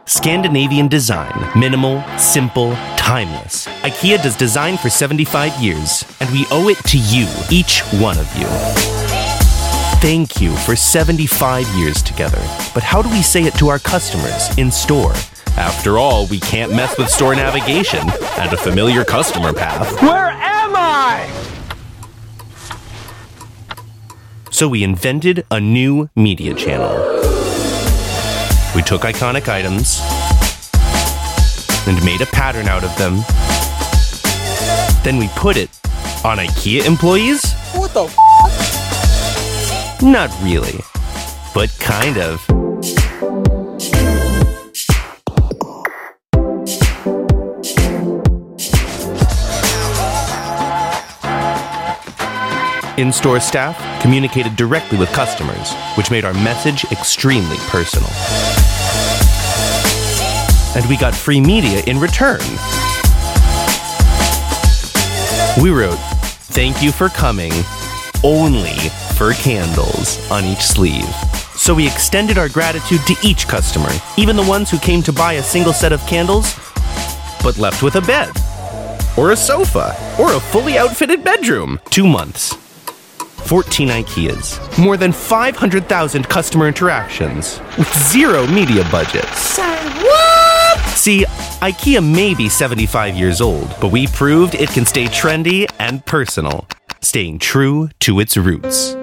Scandinavian design. Minimal, simple, timeless. IKEA does design for 75 years, and we owe it to you, each one of you. Thank you for 75 years together. But how do we say it to our customers in store? After all, we can't mess with store navigation and a familiar customer path. Where am I? So we invented a new media channel. We took iconic items and made a pattern out of them. Then we put it on IKEA employees? What the Not really, but kind of. In-store staff communicated directly with customers, which made our message extremely personal. And we got free media in return. We wrote, "Thank you for coming, only for candles," on each sleeve. So we extended our gratitude to each customer, even the ones who came to buy a single set of candles, but left with a bed, or a sofa, or a fully outfitted bedroom. 2 months. 14 IKEAs, more than 500,000 customer interactions, with zero media budget. Say what? See, IKEA may be 75 years old, but we proved it can stay trendy and personal, staying true to its roots.